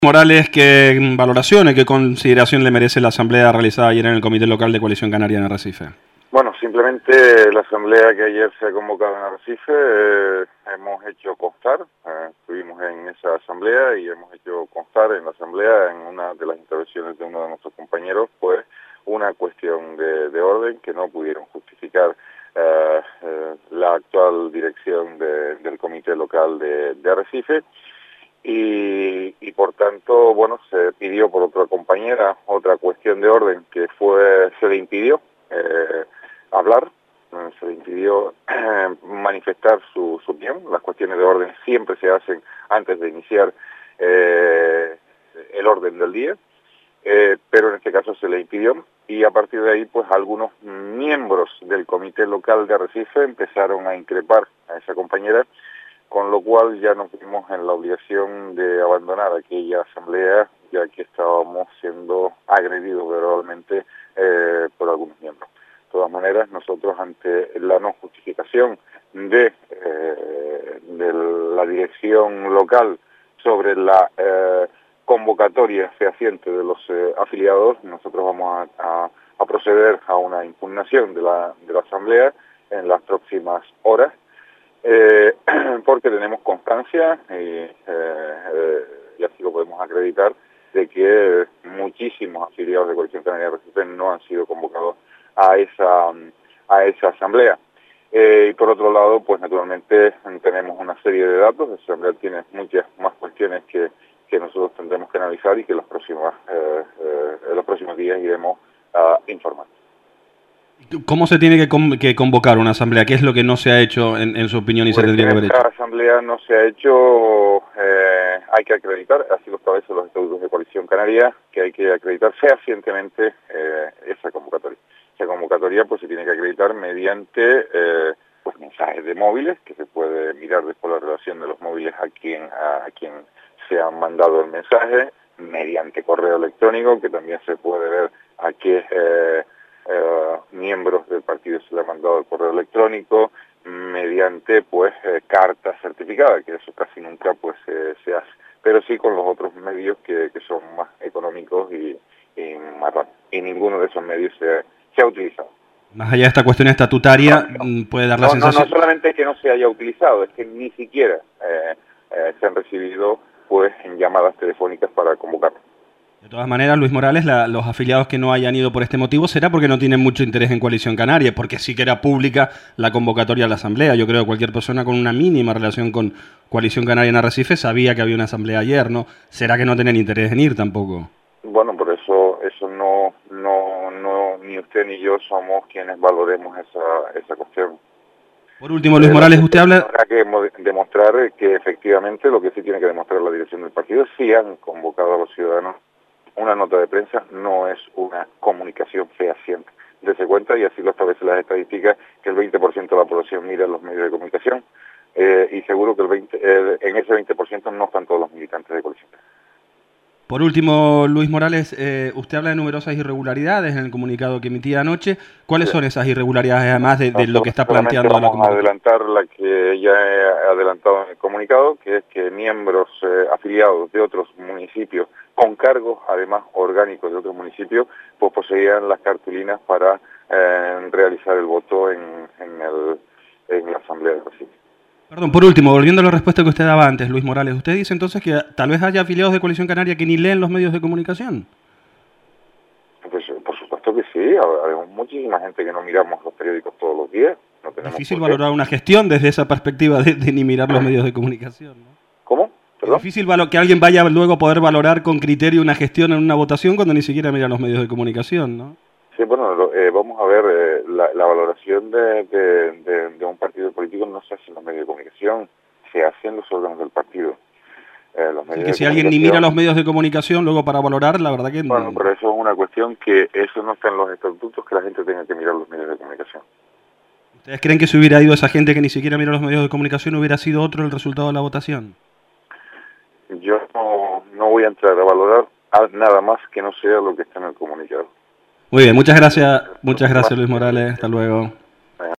Morales, ¿qué valoración y qué consideración le merece la asamblea realizada ayer en el Comité Local de Coalición Canaria en Arrecife? Bueno, simplemente la asamblea que ayer se ha convocado en Arrecife, hemos hecho constar, estuvimos en esa asamblea y hemos hecho constar en la asamblea, en una de las intervenciones de uno de nuestros compañeros, pues una cuestión de orden que no pudieron justificar la actual dirección del Comité Local de Arrecife. Y por tanto, bueno, se pidió por otra compañera otra cuestión de orden que se le impidió hablar, se le impidió manifestar su opinión. Las cuestiones de orden siempre se hacen antes de iniciar el orden del día, pero en este caso se le impidió y a partir de ahí pues algunos miembros del Comité Local de Arrecife empezaron a increpar a esa compañera, con lo cual ya nos vimos en la obligación de abandonar aquella asamblea, ya que estábamos siendo agredidos verbalmente por algunos miembros. De todas maneras, nosotros ante la no justificación de la dirección local sobre la convocatoria fehaciente de los afiliados, nosotros vamos a proceder a una impugnación de la asamblea en las próximas horas, porque tenemos constancia y así lo podemos acreditar de que muchísimos afiliados de Coalición Canaria de Arrecife no han sido convocados a esa asamblea. Y por otro lado, pues naturalmente tenemos una serie de datos. La asamblea tiene muchas más cuestiones que nosotros tendremos que analizar y que en los próximos días iremos informando. ¿Cómo se tiene que convocar una asamblea? ¿Qué es lo que no se ha hecho en su opinión y se tendría que haber hecho? La asamblea no se ha hecho, hay que acreditar, así lo establecen los estatutos de Coalición Canaria, que hay que acreditar fehacientemente esa convocatoria. Esa convocatoria pues se tiene que acreditar mediante pues mensajes de móviles, que se puede mirar después la relación de los móviles a quien se ha mandado el mensaje, mediante correo electrónico, que también se puede ver a qué miembros del partido se le ha mandado el correo electrónico, mediante pues carta certificada, que eso casi nunca pues se hace, pero sí con los otros medios que son más económicos y más rápidos, y ninguno de esos medios se ha utilizado. Más allá de esta cuestión estatutaria, puede dar la sensación... No solamente que no se haya utilizado, es que ni siquiera se han recibido pues en llamadas telefónicas para convocar. De todas maneras, Luis Morales, los afiliados que no hayan ido por este motivo será porque no tienen mucho interés en Coalición Canaria, porque sí que era pública la convocatoria a la asamblea. Yo creo que cualquier persona con una mínima relación con Coalición Canaria en Arrecife sabía que había una asamblea ayer, ¿no? ¿Será que no tienen interés en ir tampoco? Bueno, por eso no, ni usted ni yo somos quienes valoremos esa cuestión. Por último, Luis Morales, usted habla... Habrá que demostrar que efectivamente lo que sí tiene que demostrar la dirección del partido, sí han convocado a los ciudadanos. Una nota de prensa no es una comunicación fehaciente. Dese cuenta, y así lo establecen las estadísticas, que el 20% de la población mira los medios de comunicación, y seguro que en ese 20% no están todos los militantes de Coalición. Por último, Luis Morales, usted habla de numerosas irregularidades en el comunicado que emitía anoche. ¿Cuáles son esas irregularidades, además de lo que está planteando la Vamos a adelantar la que ya he adelantado en el comunicado, que es que miembros afiliados de otros municipios, con cargos además orgánicos de otros municipios, pues poseían las cartulinas para realizar el voto en la Asamblea de Arrecife. Perdón, por último, volviendo a la respuesta que usted daba antes, Luis Morales, ¿usted dice entonces que tal vez haya afiliados de Coalición Canaria que ni leen los medios de comunicación? Pues por supuesto que sí, hay muchísima gente que no miramos los periódicos todos los días. No tenemos difícil valorar una gestión desde esa perspectiva de ni mirar los medios de comunicación, ¿no? ¿Cómo? ¿Perdón? Es difícil que alguien vaya luego a poder valorar con criterio una gestión en una votación cuando ni siquiera mira los medios de comunicación, ¿no? Sí, bueno, vamos a ver, la valoración de un partido político no se hace en los medios de comunicación, se hace en los órganos del partido. Así que si alguien ni mira los medios de comunicación luego para valorar, la verdad que... Bueno, pero eso es una cuestión que eso no está en los estatutos, que la gente tenga que mirar los medios de comunicación. ¿Ustedes creen que si hubiera ido esa gente que ni siquiera mira los medios de comunicación hubiera sido otro el resultado de la votación? Yo no voy a entrar a valorar nada más que no sea lo que está en el comunicado. Muy bien, muchas gracias Luis Morales, hasta luego.